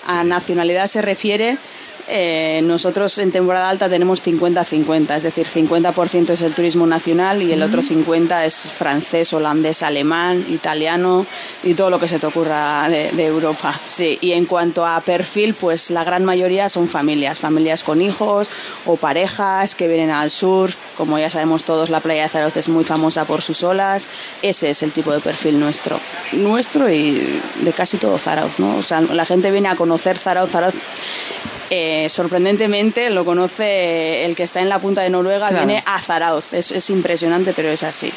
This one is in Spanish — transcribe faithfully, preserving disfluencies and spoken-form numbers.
a nacionalidad se refiere, Eh, nosotros en temporada alta tenemos cincuenta cincuenta, es decir, cincuenta por ciento es el turismo nacional y el otro cincuenta por ciento es francés, holandés, alemán, italiano y todo lo que se te ocurra de, de Europa. Sí, y en cuanto a perfil, pues la gran mayoría son familias, familias con hijos o parejas que vienen al sur. Como ya sabemos todos, la playa de Zarauz es muy famosa por sus olas. Ese es el tipo de perfil nuestro. Nuestro y de casi todo Zarauz, ¿no? O sea, la gente viene a conocer Zarauz, Zarauz. Eh, sorprendentemente lo conoce el que está en la punta de Noruega, claro. Viene a Zarauz, es, es impresionante, pero es así.